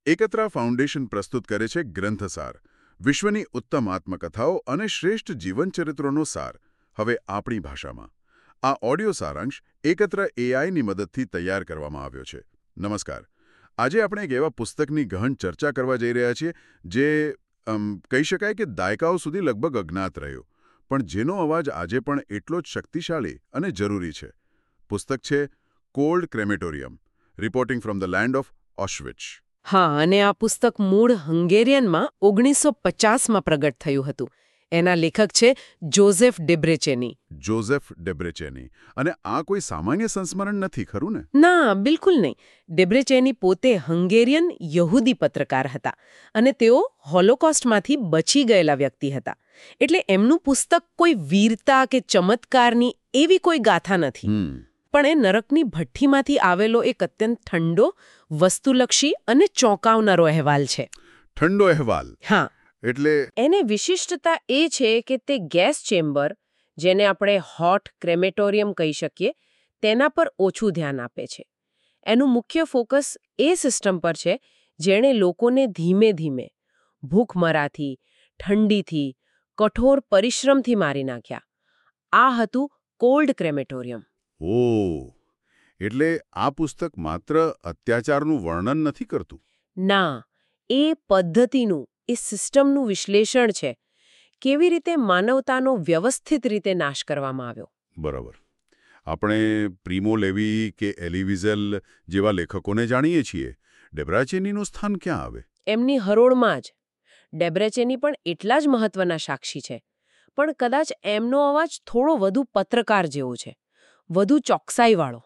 એકત્રા foundation પ્રસ્તુત કરે છે ગ્રંથસાર, વિશ્વની ઉત્તમ આત્મકથાઓ અને શ્રેષ્ઠ જીવનચરિત્રોનો સાર, હવે આપણી ભાષામાં. આ ઓડિયો સારાંશ એકત્ર એઆઈની મદદથી તૈયાર કરવામાં આવ્યો છે. નમસ્કાર. આજે આપણે એક એવા પુસ્તકની ગહન ચર્ચા કરવા જઈ રહ્યા છીએ જે કહી શકાય કે દાયકાઓ સુધી લગભગ અજ્ઞાત રહ્યો, પણ જેનો અવાજ આજે પણ એટલો જ શક્તિશાળી અને જરૂરી છે. પુસ્તક છે cold crematorium, reporting from the land of ઓશવિચ. હા, અને આ પુસ્તક મૂળ હંગેરિયનમાં 1950માં પ્રગટ થયું હતું. એના લેખક છે જોઝેફ ડેબ્રેચેની. જોઝેફ ડેબ્રેચેની. અને આ કોઈ સામાન્ય સંસ્મરણ નથી, ખરું ને? ના, બિલકુલ નહીં. ડેબ્રેચેની પોતે હંગેરિયન યહૂદી પત્રકાર હતા અને તેઓ હોલોકોસ્ટમાંથી બચી ગયેલા વ્યક્તિ હતા. એટલે એમનું પુસ્તક કોઈ વીરતા કે ચમત્કારની એવી કોઈ ગાથા નથી, પણ એ નરકની ભઠ્ઠીમાંથી આવેલો એક અત્યંત ઠંડો, વસ્તુલક્ષી અને ચોંકાવનારો અહેવાલ છે. ઠંડો અહેવાલ? હા. એટલે એને વિશિષ્ટતા એ છે કે તે ગેસ ચેમ્બર, જેને આપણે હોટ ક્રેમેટોરિયમ કહી શકીએ, તેના પર ઓછું ધ્યાન આપે છે. એનું મુખ્ય ફોકસ એ સિસ્ટમ પર છે જેણે લોકોને ધીમે ધીમે ભૂખમરાથી, ઠંડીથી, કઠોર પરિશ્રમથી મારી નાખ્યા. આ હતું કોલ્ડ ક્રેમેટોરિયમ. ઓહ, એટલે આ પુસ્તક માત્ર અત્યાચારનું વર્ણન નથી કરતું. ના, એ પદ્ધતિનું, એ સિસ્ટમનું વિશ્લેષણ છે. કેવી રીતે માનવતાનો વ્યવસ્થિત રીતે નાશ કરવામાં આવ્યો. બરાબર. આપણે પ્રિમો લેવી કે એલી વિઝેલ જેવા લેખકોને જાણીએ છીએ. ડેબ્રેચેનીનું સ્થાન ક્યાં આવે? એમની હરોળમાં જ. ડેબ્રેચેની પણ એટલા જ મહત્વના સાક્ષી છે, પણ કદાચ એમનો અવાજ થોડો વધુ પત્રકાર જેવો છે, વધુ ચોકસાઈવાળો.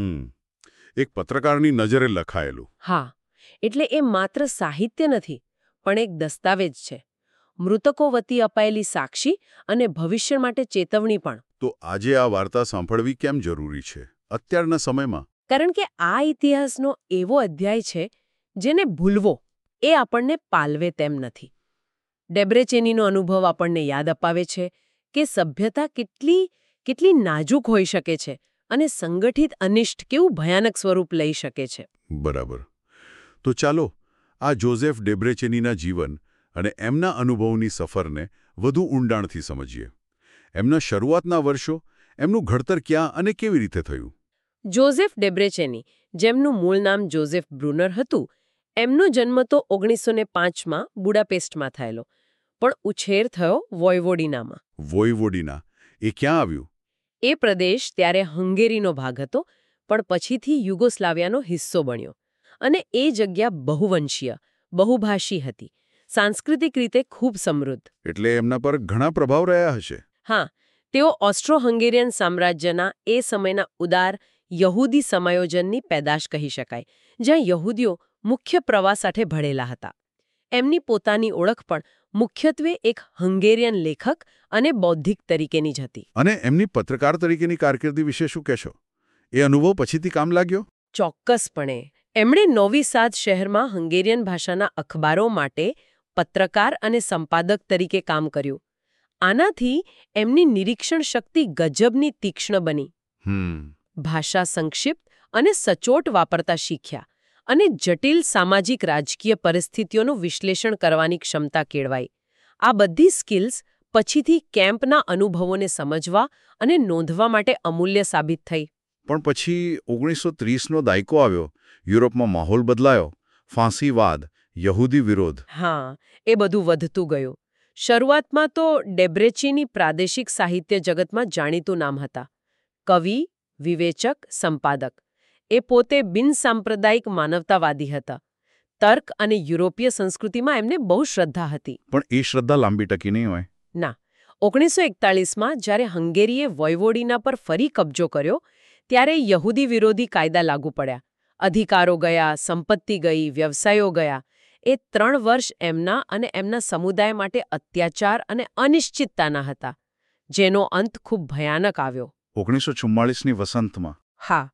એક પત્રકારની નજરે લખાયેલું. હા, એટલે એ માત્ર સાહિત્ય નથી, પણ એક દસ્તાવેજ છે. મૃતકો વતી અપાયેલી સાક્ષી અને ભવિષ્ય માટે ચેતવણી પણ. તો આજે આ વાર્તા સાંભળવી કેમ જરૂરી છે અત્યારના સમયમાં? કારણ કે આ ઇતિહાસનો એવો અધ્યાય છે જેને ભૂલવો એ આપણને પાલવે તેમ નથી. ડેબ્રેચેનીનો અનુભવ આપણને યાદ અપાવે છે કે સભ્યતા કેટલી નાજુક હોઈ શકે છે અને સંગઠિત અનિષ્ટ કેવું ભયાનક સ્વરૂપ લઈ શકે છે. બરાબર. તો ચાલો આ જોઝેફ ડેબ્રેચેનીના જીવન અને એમના અનુભવની સફરને વધુ ઊંડાણથી સમજીએ. એમના શરૂઆતના વર્ષો, એમનું ઘડતર ક્યાં અને કેવી રીતે થયું? જોઝેફ ડેબ્રેચેની, જેમનું મૂળ નામ જોઝેફ બ્રુનર હતું, એમનો જન્મ તો 1905માં બુડાપેસ્ટમાં થયેલો, પણ ઉછેર થયો વોયવોડિનામાં. વોયવોડિના એ ક્યાં આવ્યું? એ પ્રદેશ ત્યારે હંગેરીનો ભાગ હતો, પણ પછીથી યુગોસ્લાવિયાનો હિસ્સો બન્યો. અને એ જગ્યા બહુવંશીય, બહુભાષી હતી, સાંસ્કૃતિક રીતે ખૂબ સમૃદ્ધ. એટલે એમના પર ઘણા પ્રભાવ રહ્યા હશે. હા, તેઓ ઓસ્ટ્રો હંગેરિયન સામ્રાજ્યના એ સમયના ઉદાર યહૂદી સમાયોજનની પેદાશ કહી શકાય, જ્યાં યહૂદીઓ મુખ્ય પ્રવાહ સાથે ભળેલા હતા. એમની પોતાની ઓળખ પણ મુખ્યત્વે એક હંગેરિયન લેખક અને બૌદ્ધિક તરીકેની જ હતી. અને એમની પત્રકાર તરીકેની કારકિર્દી વિશે શું કહેશો? એ અનુભવ પછીથી કામ લાગ્યો? ચોક્કસપણે. એમણે નોવી સાદ શહેરમાં હંગેરિયન ભાષાના અખબારો માટે પત્રકાર અને સંપાદક તરીકે કામ કર્યું. આનાથી એમની નિરીક્ષણ શક્તિ ગજબની તીક્ષ્ણ બની. ભાષા સંક્ષિપ્ત અને સચોટ વાપરતા શીખ્યા અને જટિલ સામાજિક રાજકીય પરિસ્થિતિઓનું વિશ્લેષણ કરવાની ક્ષમતા કેળવાઈ. આ બધી સ્કિલ્સ પછીથી કેમ્પના અનુભવોને સમજવા અને નોંધવા માટે અમૂલ્ય સાબિત થઈ. પણ પછી 1930નો દાયકો આવ્યો, યુરોપમાં માહોલ બદલાયો, ફાંસીવાદ, યહૂદી વિરોધ. હા, એ બધું વધતું ગયું. શરૂઆતમાં તો ડેબ્રેચેની પ્રાદેશિક સાહિત્ય જગતમાં જાણીતું નામ હતા. કવિ, વિવેચક, સંપાદક. એ પોતે બિનસાંપ્રદાયિક માનવતાવાદી હતા. તર્ક અને યુરોપીય સંસ્કૃતિમાં એમને બહુ શ્રદ્ધા હતી. પણ એ શ્રદ્ધા લાંબી ટકી નહીં હોય. ના. 1941માં જ્યારે હંગેરીએ વોયવોડિના પર ફરી કબજો કર્યો, ત્યારે યહૂદી વિરોધી કાયદા લાગુ પડ્યા. અધિકારો ગયા, સંપત્તિ ગઈ, વ્યવસાયો ગયા. એ 3 વર્ષ એમના અને એમના સમુદાય માટે અત્યાચાર અને અનિશ્ચિતતાના હતા, જેનો અંત ખૂબ ભયાનક આવ્યો. 1944ની વસંતમાં. હા,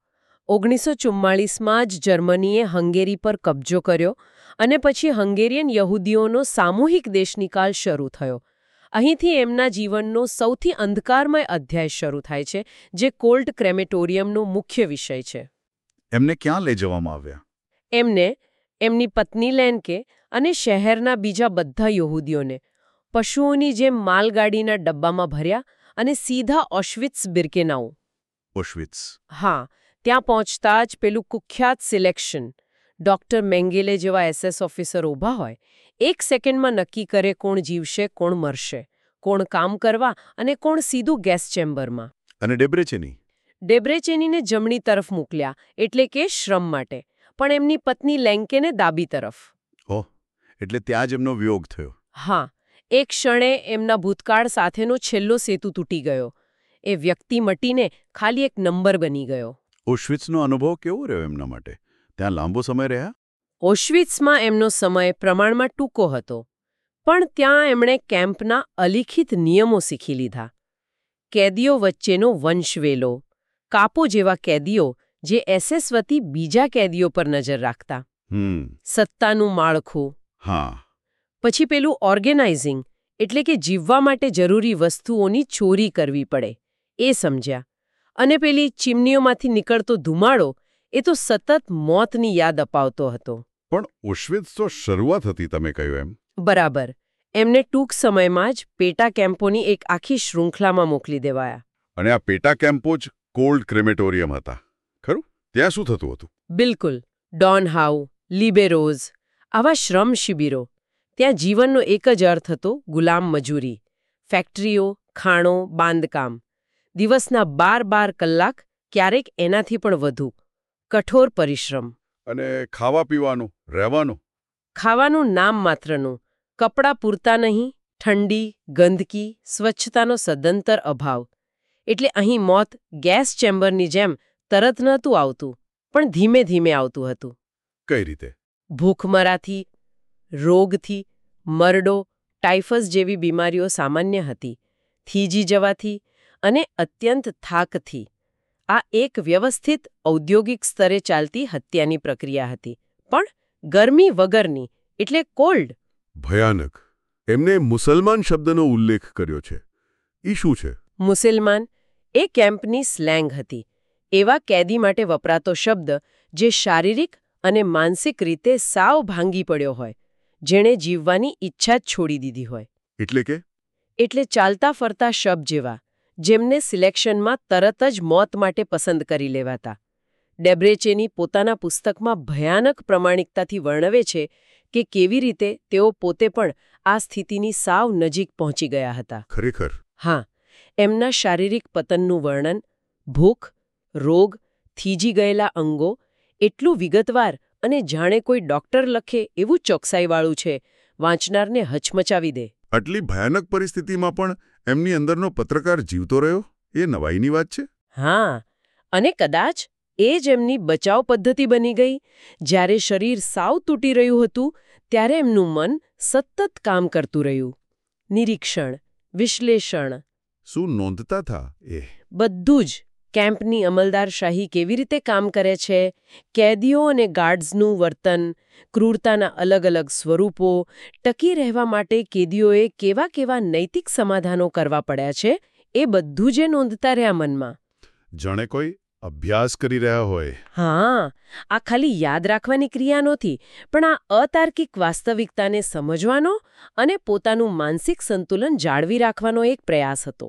1944માં જ જર્મનીએ હંગેરી પર કબજો કર્યો અને પછી હંગેરિયન યહૂદીઓનો સામૂહિક દેશનિકાલ શરૂ થયો. અહીંથી એમના જીવનનો સૌથી અંધકારમય અધ્યાય શરૂ થાય છે, જે કોલ્ડ ક્રેમેટોરિયમનો મુખ્ય વિષય છે. એમને ક્યાં લઈ જવામાં આવ્યા? એમને એમની પત્ની લેન્કે અને શહેરના બીજા બધા યહૂદીઓને પશુઓની જેમ માલગાડીના ડબ્બામાં ભર્યા અને સીધા ઓશ્વિટ્સ બિર્કેનાઉ. ઓશ્વિટ્સ. હા, ત્યાં પહોંચતા જ પેલું કુખ્યાત સિલેક્શન. ડોક્ટર મેંગેલે જેવા SS ઓફિસર ઊભા હોય, 1 સેકન્ડમાં નક્કી કરે કોણ જીવશે, કોણ મરશે, કોણ કામ કરવા અને કોણ સીધું ગેસ ચેમ્બરમાં. અને ડેબ્રેચેની? ડેબ્રેચેનીને જમણી તરફ મોકલ્યા, એટલે કે શ્રમ માટે, પણ એમની પત્ની લેન્કેને ડાબી તરફ. ઓહ, એટલે ત્યાં જ એમનો વિયોગ થયો. હા, એક ક્ષણે એમના ભૂતકાળ સાથેનો છેલ્લો સેતુ તૂટી ગયો. એ વ્યક્તિ મટીને ખાલી એક નંબર બની ગયો. ઓશ્વિટ્સનો અનુભવ કેવો રહ્યો એમના માટે? ત્યાં લાંબો સમય રહ્યા? ઓશ્વિટ્સમાં એમનો સમય પ્રમાણમાં ટૂંકો હતો, પણ ત્યાં એમણે કેમ્પના અલિખિત નિયમો શીખી લીધા. કેદીઓ વચ્ચેનો વંશવેલો, કાપો જેવા કેદીઓ જે SS વતી બીજા કેદીઓ પર નજર રાખતા, સત્તાનું માળખું. હા. પછી પેલું ઓર્ગેનાઇઝિંગ, એટલે કે જીવવા માટે જરૂરી વસ્તુઓની ચોરી કરવી પડે, એ સમજ્યા. અને પેલી ચીમનીઓમાંથી નીકળતો ધુમાડો, એ તો સતત મોતની યાદ અપાવતો હતો. પણ ઓશ્વિટ્સ તો શરૂઆત હતી, તમે કહ્યું એમ. બરાબર. એમને ટૂંક સમયમાં જ પેટા કેમ્પોની એક આખી શૃંખલામાં મોકલી દેવાયા. અને આ પેટા કેમ્પો જ કોલ્ડ ક્રેમેટોરિયમ હતા, ખરું? ત્યાં શું થતું હતું? બિલકુલ. ડોનહાઉ, લિબેરોઝ, આવા શ્રમ શિબિરો. ત્યાં જીવનનો એક જ અર્થ હતો, ગુલામ મજૂરી. ફેક્ટરીઓ, ખાણો, બાંધકામ. દિવસના 12 કલાક, ક્યારેક એનાથી પણ વધુ. કઠોર પરિશ્રમ. અને ખાવા પીવાનું, રહેવાનું? ખાવાનું નામ માત્રનું. કપડાં પૂરતા નહીં, ઠંડી, ગંદકી, સ્વચ્છતાનો સદંતર અભાવ. એટલે અહીં મોત ગેસ ચેમ્બરની જેમ તરત નહોતું આવતું, પણ ધીમે ધીમે આવતું હતું. કઈ રીતે? ભૂખમરાથી, રોગથી, મરડો, ટાઇફસ જેવી બીમારીઓ સામાન્ય હતી, થીજી જવાથી અને અત્યંત થાકથી. આ એક વ્યવસ્થિત ઔદ્યોગિક સ્તરે ચાલતી હત્યાની પ્રક્રિયા હતી, પણ ગરમી વગરની, એટલે કોલ્ડ. ભયાનક. એમને મુસલમાન શબ્દનો ઉલ્લેખ કર્યો છે. એ શું છે? મુસલમાન એ કેમ્પની સ્લેંગ હતી. એવા કેદી માટે વપરાતો શબ્દ જે શારીરિક અને માનસિક રીતે સાવ ભાંગી પડ્યો હોય, જેણે જીવવાની ઈચ્છા જ છોડી દીધી હોય. એટલે કે? એટલે ચાલતા ફરતા શબ જેવા, જેમને સિલેક્શનમાં તરત જ મોત માટે પસંદ કરી લેવાતા. ડેબ્રેચેની પોતાના પુસ્તકમાં ભયાનક પ્રમાણિકતાથી વર્ણવે છે કે કેવી રીતે તેઓ પોતે પણ આ સ્થિતિની સાવ નજીક પહોંચી ગયા હતા. ખરેખર? હા. એમના શારીરિક પતનનું વર્ણન, ભૂખ, રોગ, થીજી ગયેલા અંગો, એટલું વિગતવાર અને જાણે કોઈ ડોક્ટર લખે એવું ચોકસાઈવાળું છે, વાંચનારને હચમચાવી દે. આટલી ભયાનક પરિસ્થિતિમાં પણ એમની અંદરનો પત્રકાર જીવતો રહ્યો, એ નવાઈની વાત છે. હા, અને કદાચ એ જ એમની બચાવ પદ્ધતિ બની ગઈ. જ્યારે શરીર સાવ તૂટી રહ્યું હતું, ત્યારે એમનું મન સતત કામ કરતું રહ્યું. નિરીક્ષણ, વિશ્લેષણ. શું નોંધતા થા એ? બધું જ. કેમ્પની અમલદારશાહી કેવી રીતે કામ કરે છે, કેદીઓ અને ગાર્ડ્સનું વર્તન, ક્રૂરતાના અલગ અલગ સ્વરૂપો, ટકી રહેવા માટે કેદીઓએ કેવા કેવા નૈતિક સમાધાનો કરવા પડ્યા છે, એ બધું જે નોંધતા રહ્યા મનમાં. જાણે કોઈ અભ્યાસ કરી રહ્યા હોય. હા, આ ખાલી યાદ રાખવાની ક્રિયા નહોતી, પણ આ અતાર્કિક વાસ્તવિકતાને સમજવાનો અને પોતાનું માનસિક સંતુલન જાળવી રાખવાનો એક પ્રયાસ હતો.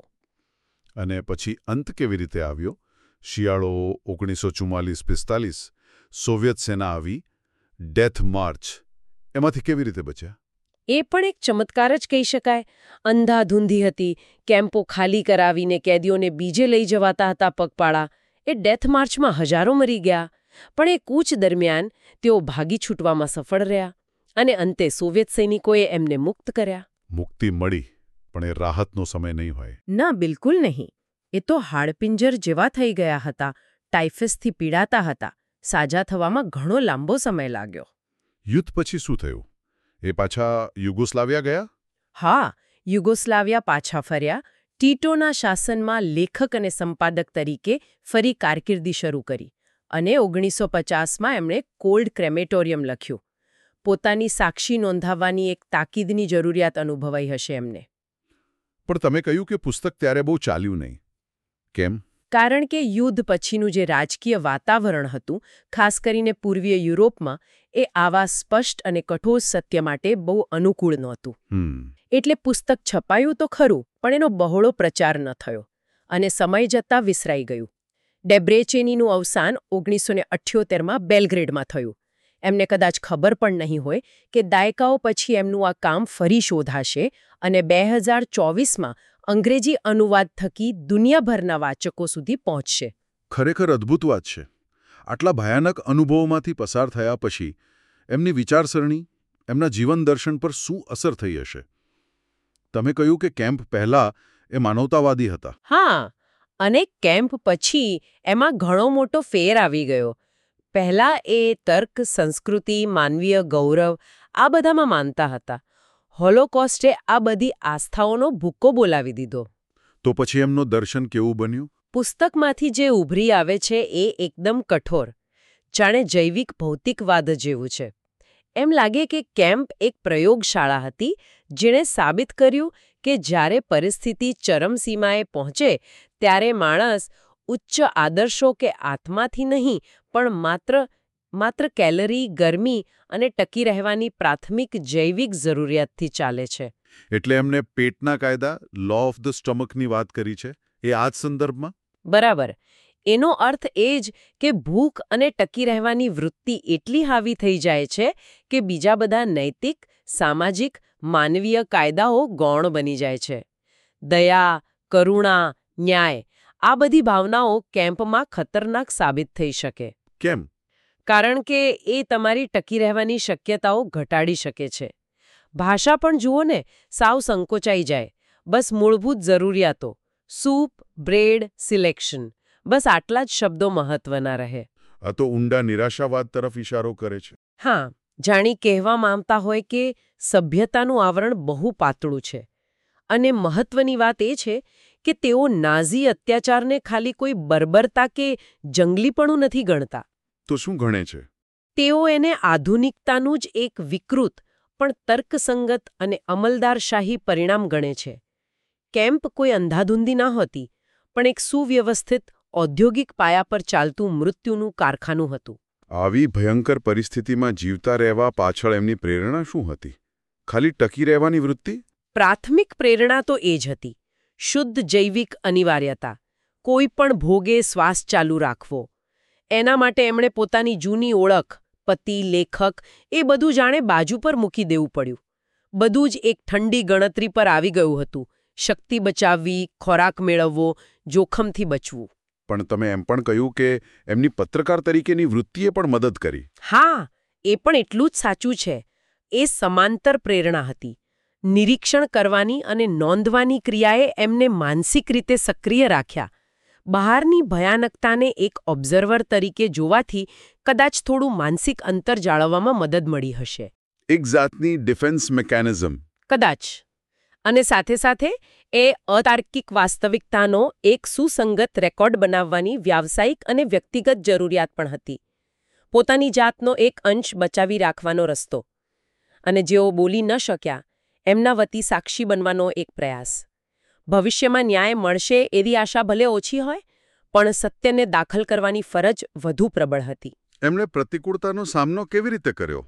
અને પછી અંત કેવી રીતે આવ્યો? શિયાળો 1944-45, સોવિયત સેના આવી, ડેથ માર્ચ. એમાંથી કેવી રીતે બચ્યા? એ પણ એક ચમત્કાર જ કહી શકાય. અંધાધૂંધી હતી, કેમ્પો ખાલી કરાવીને કેદીઓને બીજે લઈ જવાતા હતા પગપાળા. એ ડેથ માર્ચમાં હજારો મરી ગયા, પણ એ કૂચ દરમિયાન તેઓ ભાગી છૂટવામાં સફળ રહ્યા, અને અંતે સોવિયત સૈનિકોએ એમને મુક્ત કર્યા. મુક્તિ મળી, પણ એ રાહતનો સમય નહીં હોય. ના, બિલકુલ નહીં. એ તો હાડપિંજર જેવા થઈ ગયા હતા, ટાઇફસથી પીડાતા હતા. સાજા થવામાં ઘણો લાંબો સમય લાગ્યો. યુદ્ધ પછી શું થયું? એ પાછા યુગોસ્લાવિયા ગયા? હા, યુગોસ્લાવિયા પાછા ફર્યા. ટીટોના શાસનમાં લેખક અને સંપાદક તરીકે ફરી કારકિર્દી શરૂ કરી, અને 1950માં એમણે કોલ્ડ ક્રેમેટોરિયમ લખ્યું. પોતાની સાક્ષી નોંધાવવાની એક તાકીદની જરૂરિયાત અનુભવાઈ હશે એમને. પણ તમે કહ્યું કે પુસ્તક ત્યારે બહુ ચાલ્યું નહીં. કેમ? કારણ કે યુદ્ધ પછીનું જે રાજકીય વાતાવરણ હતું, ખાસ કરીને પૂર્વીય યુરોપમાં, એ આવા સ્પષ્ટ અને કઠોર સત્ય માટે બહુ અનુકૂળ નહોતું. એટલે પુસ્તક છપાયું તો ખરું, પણ એનો બહોળો પ્રચાર ન થયો અને સમય જતાં વિસરાઈ ગયું. ડેબ્રેચેનીનું અવસાન 1978માં બેલગ્રેડમાં થયું. એમને કદાચ ખબર પણ નહીં હોય કે દાયકાઓ પછી એમનું આ કામ ફરી શોધાશે અને 2024માં અંગ્રેજી અનુવાદ થકી દુનિયાભરના વાચકો સુધી પહોંચશે. ખરેખર અદ્ભુત વાત છે. આટલા ભયાનક અનુભવોમાંથી પસાર થયા પછી એમની વિચારસરણી, એમના જીવન દર્શન પર શું અસર થઈ હશે? તમે કહ્યું કે કેમ્પ પહેલા એ માનવતાવાદી હતા. હા, અને કેમ્પ પછી એમાં ઘણો મોટો ફેર આવી ગયો. પહેલા એ તર્ક, સંસ્કૃતિ, માનવીય ગૌરવ આ બધામાં માનતા હતા. હોલોકોસ્ટે આ બધી આસ્થાઓનો ભૂક્કો બોલાવી દીધો. તો પછી એમનું દર્શન કેવું બન્યું? પુસ્તકમાંથી જે ઉભરી આવે છે એ એકદમ કઠોર, જાણે જૈવિક ભૌતિકવાદ જેવું છે. એમ લાગે કે કેમ્પ એક પ્રયોગશાળા હતી જેણે સાબિત કર્યું કે જ્યારે પરિસ્થિતિ ચરમસીમાએ પહોંચે ત્યારે માણસ ઉચ્ચ આદર્શો કે આત્માથી નહીં, પણ માત્ર કેલરી, ગરમી અને ટકી રહેવાની પ્રાથમિક જૈવિક જરૂરિયાતથી ચાલે છે. એટલે એમને પેટના કાયદા, લો ઓફ ધ સ્ટમકની વાત કરી છે, એ આ જ સંદર્ભમાં? બરાબર. એનો અર્થ એ જ કે ભૂખ અને ટકી રહેવાની વૃત્તિ એટલી હાવી થઈ જાય છે કે બીજા બધા નૈતિક, સામાજિક, માનવીય કાયદાઓ ગૌણ બની જાય છે. દયા, કરુણા, ન્યાય આ બધી ભાવનાઓ કેમ્પમાં ખતરનાક સાબિત થઈ શકે. કેમ? કારણ કે એ તમારી ટકી રહેવાની શક્યતાઓ ઘટાડી શકે છે. ભાષા પણ જુઓ ને, સાવ સંકોચાઈ જાય. બસ મૂળભૂત જરૂરિયાતો, સૂપ, બ્રેડ, સિલેક્શન, બસ આટલા જ શબ્દો મહત્વના રહે. આ તો ઊંડા નિરાશાવાદ તરફ ઇશારો કરે છે. હા, જાણી કહેવા માંગતા હોય કે સભ્યતાનું આવરણ બહુ પાતળું છે. અને મહત્વની વાત એ છે કે તેઓ નાઝી અત્યાચારને ખાલી કોઈ બર્બરતા કે જંગલીપણું નથી ગણતા. તો શું ગણે છે? તેઓ એને આધુનિકતાનું જ એક વિકૃત પણ તર્કસંગત અને અમલદારશાહી પરિણામ ગણે છે. કેમ્પ કોઈ અંધાધૂંધી ન હતી, પણ એક સુવ્યવસ્થિત ઔદ્યોગિક પાયા પર ચાલતું મૃત્યુનું કારખાનું હતું. આવી ભયંકર પરિસ્થિતિમાં જીવતા રહેવા પાછળ એમની પ્રેરણા શું હતી? ખાલી ટકી રહેવાની વૃત્તિ? પ્રાથમિક પ્રેરણા તો એ જ હતી. શુદ્ધ જૈવિક અનિવાર્યતા, કોઈ પણ ભોગે શ્વાસ ચાલુ રાખવો. એના માટે એમણે પોતાની જૂની ઓળખ, પતિ, લેખક એ બધું જાણે બાજુ પર મૂકી દેવું પડ્યું. બધું જ એક ઠંડી ગણતરી પર આવી ગયું હતું. શક્તિ બચાવવી, ખોરાક મેળવવો, જોખમથી બચવું. પણ તમે એમ પણ કહ્યું કે એમની પત્રકાર તરીકેની વૃત્તિએ પણ મદદ કરી. હા, એ પણ એટલું જ સાચું છે. એ સમાંતર પ્રેરણા હતી. નિરીક્ષણ કરવાની અને નોંધવાની ક્રિયાએ એમને માનસિક રીતે સક્રિય રાખ્યા. બહારની ભયાનકતાને એક ઓબ્ઝર્વર તરીકે જોવાથી કદાચ થોડું માનસિક અંતર જાળવવામાં મદદ મળી હશે. એક જાતની ડિફેન્સ મિકેનિઝમ. કદાચ. અને સાથે સાથે એ અતાર્કિક વાસ્તવિકતાનો એક સુસંગત રેકોર્ડ બનાવવાની વ્યાવસાયિક અને વ્યક્તિગત જરૂરિયાત પણ હતી. પોતાની જાતનો એક અંશ બચાવી રાખવાનો રસ્તો. અને જેઓ બોલી ન શક્યા, એમના વતી સાક્ષી બનવાનો એક પ્રયાસ. ભવિષ્યમાં ન્યાય મળશે એવી આશા ભલે ઓછી હોય, પણ સત્યને દાખલ કરવાની ફરજ વધુ પ્રબળ હતી. એમણે પ્રતિકૂળતાનો સામનો કેવી રીતે કર્યો?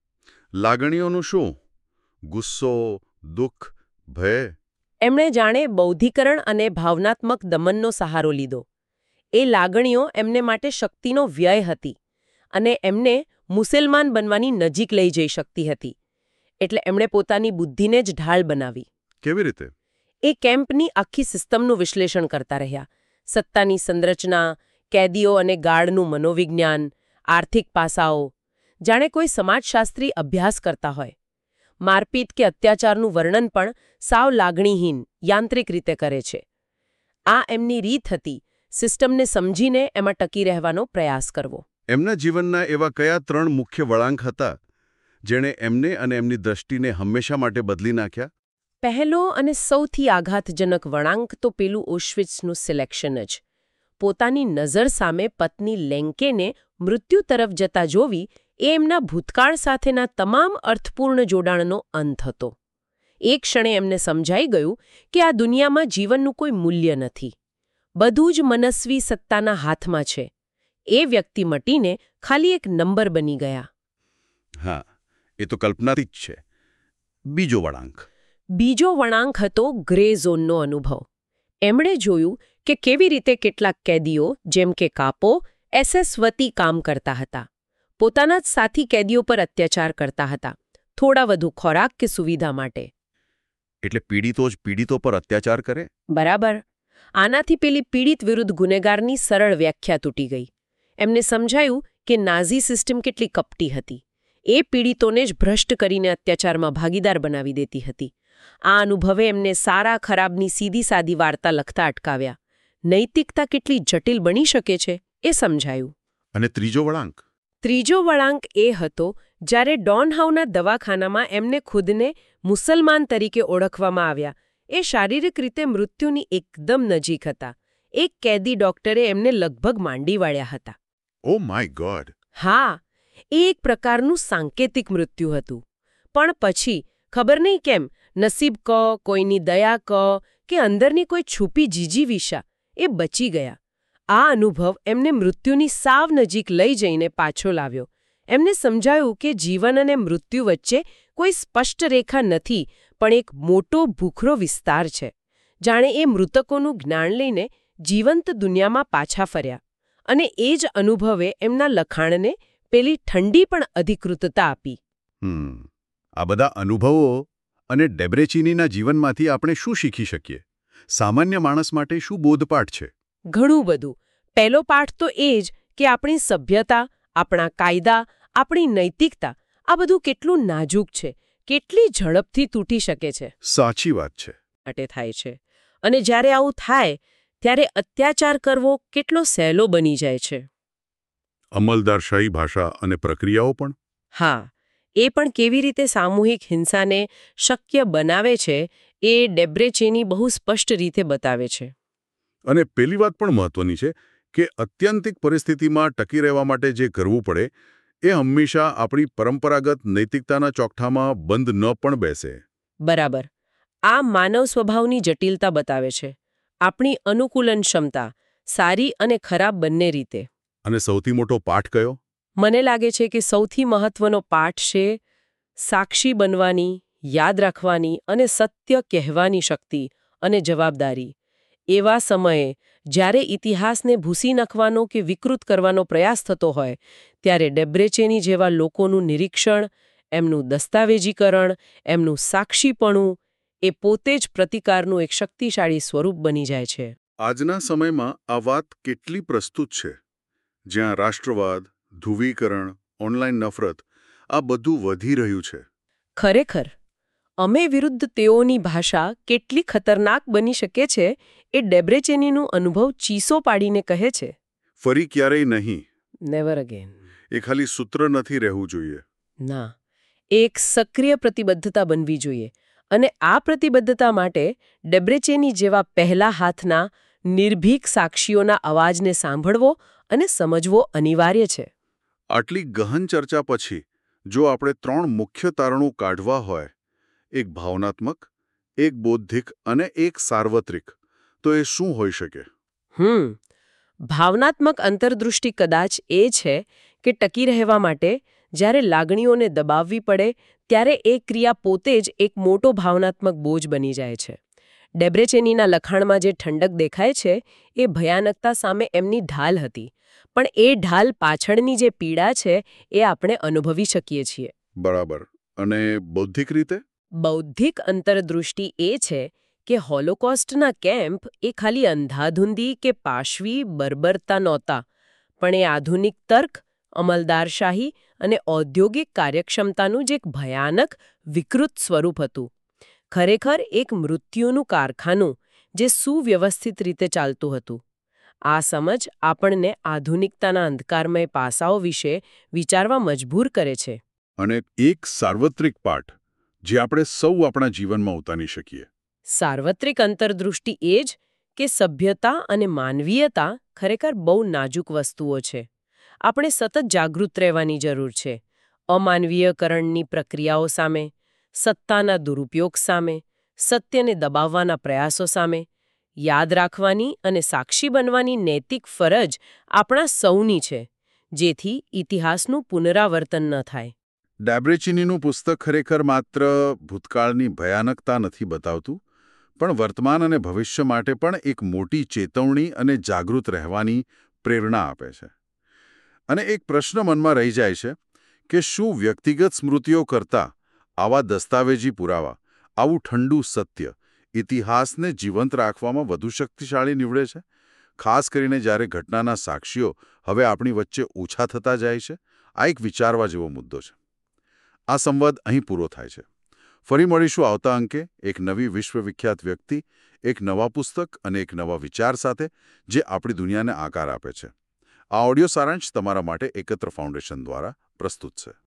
લાગણીઓનું શું? ગુસ્સો, દુઃખ, ભય? એમણે જાણે બૌદ્ધિકરણ અને ભાવનાત્મક દમનનો સહારો લીધો. એ લાગણીઓ એમને માટે શક્તિનો વ્યય હતી અને એમને મુસલમાન બનવાની નજીક લઈ જઈ શકતી હતી. એટલે એમણે પોતાની બુદ્ધિને જ ઢાલ બનાવી. કેવી રીતે? એ કેમ્પની આખી સિસ્ટમનું વિશ્લેષણ કરતા રહ્યા. સત્તાની સંરચના, કેદીઓ અને ગાર્ડનું મનોવિજ્ઞાન, આર્થિક પાસાઓ, જાણે કોઈ સમાજશાસ્ત્રી અભ્યાસ કરતા હોય. મારપીટ કે અત્યાચારનું વર્ણન પણ સાવ લાગણીહીન, યાંત્રિક રીતે કરે છે. આ એમની રીત હતી, સિસ્ટમને સમજીને એમાં ટકી રહેવાનો પ્રયાસ કરવો. એમના જીવનના એવા કયા 3 મુખ્ય વળાંક હતા જેણે એમને અને એમની દ્રષ્ટિને હંમેશા માટે બદલી નાખ્યા? પહેલો અને સૌથી આઘાતજનક વળાંક તો પેલું ઓશ્વિટ્ઝનું સિલેક્શન જ. પોતાની નજર સામે પત્ની લેન્કેને મૃત્યુ તરફ જતા જોવી એ એમના ભૂતકાળ સાથેના તમામ અર્થપૂર્ણ જોડાણનો અંત હતો. એક ક્ષણે એમને સમજાઈ ગયું કે આ દુનિયામાં જીવનનું કોઈ મૂલ્ય નથી. બધું જ મનસ્વી સત્તાના હાથમાં છે. એ વ્યક્તિ મટીને ખાલી એક નંબર બની ગયા. હા, એ તો કલ્પનાથી જ છે. બીજો વળાંક. બીજો વળાંક હતો ગ્રે ઝોનનો અનુભવ. એમણે જોયું કે કેવી રીતે કેટલાક કેદીઓ જેમ કે કાપો SS વતી કામ કરતા હતા. પોતાના જ સાથી કેદીઓ પર અત્યાચાર કરતા હતા, થોડા વધુ ખોરાક કે સુવિધા માટે. એટલે પીડિતો જ પીડિતો પર અત્યાચાર કરે? બરાબર. આનાથી પેલી પીડિત વિરુદ્ધ ગુનેગારની સરળ વ્યાખ્યા તૂટી ગઈ. એમને સમજાયું કે નાઝી સિસ્ટમ કેટલી કપટી હતી. એ પીડિતોને જ ભ્રષ્ટ કરીને અત્યાચારમાં ભાગીદાર બનાવી દેતી હતી. આ અનુભવે એમને સારા ખરાબની સીધી સાદી વાર્તા લખતા અટકાવ્યા. નૈતિકતા કેટલી જટિલ બની શકે છે એ સમજાયું. અને ત્રીજો વળાંક? ત્રીજો વળાંક એ હતો જ્યારે ડોનહાઉના દવાખાનામાં એમને ખુદને મુસલમાન તરીકે ઓળખવામાં આવ્યા. એ શારીરિક રીતે મૃત્યુની એકદમ નજીક હતા. એક કેદી ડોક્ટરે એમને લગભગ માંડી વાળ્યા હતા. Oh my god! હા, એ એક પ્રકારનું સાંકેતિક મૃત્યુ હતું. પણ પછી ખબર નહીં કેમ નસીબ કોઈની દયા કે અંદરની કોઈ છુપી જીજીવિષા એ બચી ગયા. આ અનુભવ એમને મૃત્યુની સાવ નજીક લઈ જઈને પાછો લાવ્યો. એમને સમજાયું કે જીવન અને મૃત્યુ વચ્ચે કોઈ સ્પષ્ટ રેખા નથી, પણ એક મોટો ભૂખરો વિસ્તાર છે. જાણે એ મૃતકોનું જ્ઞાન લઈને જીવંત દુનિયામાં પાછા ફર્યા. અને એ જ અનુભવે એમના લખાણને પેલી ઠંડી પણ અધિકૃતતા આપી. આ બધા અનુભવો અને ડેબ્રેચીનીના જીવનમાંથી આપણે શું શીખી શકીએ? સામાન્ય માણસ માટે શું બોધપાઠ છે? ઘણું બધું. પહેલો પાઠ તો એ જ કે આપણી સભ્યતા, આપણા કાયદા, આપણી નૈતિકતા આ બધું કેટલું નાજુક છે, કેટલી ઝડપથી તૂટી શકે છે. સાચી વાત છે. માટે થાય છે. અને જ્યારે આવું થાય ત્યારે અત્યાચાર કરવો કેટલો સહેલો બની જાય છે. અમલદારશાહી ભાષા અને પ્રક્રિયાઓ પણ? હા, એ પણ કેવી રીતે સામૂહિક હિંસાને શક્ય બનાવે છે એ ડેબ્રેચેની બહુ સ્પષ્ટ રીતે બતાવે છે. અને પેલી વાત પણ મહત્વની છે કે અત્યંતિક પરિસ્થિતિમાં ટકી રહેવા માટે જે કરવું પડે એ હંમેશા આપણી પરંપરાગત નૈતિકતાના ચોકઠામાં બંધ ન પણ બેસે. બરાબર. આ માનવ સ્વભાવની જટિલતા બતાવે છે. આપણી અનુકૂલન ક્ષમતા, સારી અને ખરાબ બંને રીતે. અને સૌથી મોટો પાઠ કયો? મને લાગે છે કે સૌથી મહત્વનો પાઠ છે સાક્ષી બનવાની, યાદ રાખવાની અને સત્ય કહેવાની શક્તિ અને જવાબદારી. એવા સમયે જ્યારે ઇતિહાસને ભૂસી નાખવાનો કે વિકૃત કરવાનો પ્રયાસ થતો હોય ત્યારે ડેબ્રેચેની જેવા લોકોનું નિરીક્ષણ, એમનું દસ્તાવેજીકરણ, એમનું સાક્ષીપણું એ પોતે જ પ્રતિકારનું એક શક્તિશાળી સ્વરૂપ બની જાય છે. આજના સમયમાં આ વાત કેટલી પ્રસ્તુત છે, જ્યાં રાષ્ટ્રવાદ, ધ્રુવીકરણ, ઓનલાઈન નફરત આ બધું વધી રહ્યું છે. ખરેખર, અમે વિરુદ્ધ તેઓની ભાષા કેટલી ખતરનાક બની શકે છે એ ડેબ્રેચેનીનું અનુભવ ચીસો પાડીને કહે છે. ફરી ક્યારેય નહીં. Never again. એ ખાલી સૂત્ર નથી રહેવું જોઈએ. ના, એક સક્રિય પ્રતિબદ્ધતા બનવી જોઈએ. અને આ પ્રતિબદ્ધતા માટે ડેબ્રેચેની જેવા પહેલા હાથના નિર્ભીક સાક્ષીઓના અવાજને સાંભળવો અને સમજવો અનિવાર્ય છે. આટલી ગહન ચર્ચા પછી જો આપણે 3 મુખ્ય તારણો કાઢવા હોય, એક ભાવનાત્મક, એક બૌદ્ધિક અને એક સાર્વત્રિક, તો એ શું હોઈ શકે? ભાવનાત્મક અંતર્દૃષ્ટિ કદાચ એ છે કે ટકી રહેવા માટે જ્યારે લાગણીઓને દબાવવી પડે ત્યારે એ ક્રિયા પોતે જ એક મોટો ભાવનાત્મક બોજ બની જાય છે. ડેબ્રેચેનીના લખાણમાં જે ઠંડક દેખાય છે એ ભયાનકતા સામે એમની ઢાલ હતી. પણ એ ઢાલ પાછળની જે પીડા છે એ આપણે અનુભવી શકીએ છીએ. બરાબર. અને બૌદ્ધિક રીતે? બૌદ્ધિક અંતરદૃષ્ટિ એ છે કે હોલોકોસ્ટના કેમ્પ એ ખાલી અંધાધુંધી કે પાશવી બર્બરતા નહોતા, પણ એ આધુનિક તર્ક, અમલદારશાહી અને ઔદ્યોગિક કાર્યક્ષમતાનું જ એક ભયાનક, વિકૃત સ્વરૂપ હતું. ખરેખર એક મૃત્યુનું કારખાનું જે સુવ્યવસ્થિત રીતે ચાલતું હતું. આ સમજ આપણને આધુનિકતાના અંધકારમય પાસાઓ વિશે વિચારવા મજબૂર કરે છે. અને એક સાર્વત્રિક પાઠ જે આપણે સૌ આપણા જીવનમાં ઉતારી શકીએ. સાર્વત્રિક અંતરદૃષ્ટિ એ જ કે સભ્યતા અને માનવીયતા ખરેખર બહુ નાજુક વસ્તુઓ છે. આપણે સતત જાગૃત રહેવાની જરૂર છે. અમાનવીયકરણની પ્રક્રિયાઓ સામે, સત્તાના દુરુપયોગ સામે, સત્યને દબાવવાના પ્રયાસો સામે. યાદ રાખવાની અને સાક્ષી બનવાની નૈતિક ફરજ આપણા સૌની છે, જેથી ઇતિહાસનું પુનરાવર્તન ન થાય. ડેબ્રેચિનીનું પુસ્તક ખરેખર માત્ર ભૂતકાળની ભયાનકતા નથી બતાવતું, પણ વર્તમાન અને ભવિષ્ય માટે પણ એક મોટી ચેતવણી અને જાગૃત રહેવાની પ્રેરણા આપે છે. અને એક પ્રશ્ન મનમાં રહી જાય છે કે શું વ્યક્તિગત સ્મૃતિઓ કરતાં આવા દસ્તાવેજી પુરાવા, આવું ઠંડુ સત્ય, ઇતિહાસને જીવંત રાખવામાં વધુ શક્તિશાળી નીવડે છે? ખાસ કરીને જ્યારે ઘટનાના સાક્ષીઓ હવે આપણી વચ્ચે ઓછા થતા જાય છે. આ એક વિચારવા જેવો મુદ્દો છે. આ સંવાદ અહીં પૂરો થાય છે. ફરી મળીશું આવતા અંકે એક નવી વિશ્વવિખ્યાત વ્યક્તિ, એક નવા પુસ્તક અને એક નવા વિચાર સાથે, જે આપણી દુનિયાને આકાર આપે છે. આ ઓડિયો સારાંશ તમારા માટે એકત્ર ફાઉન્ડેશન દ્વારા પ્રસ્તુત છે.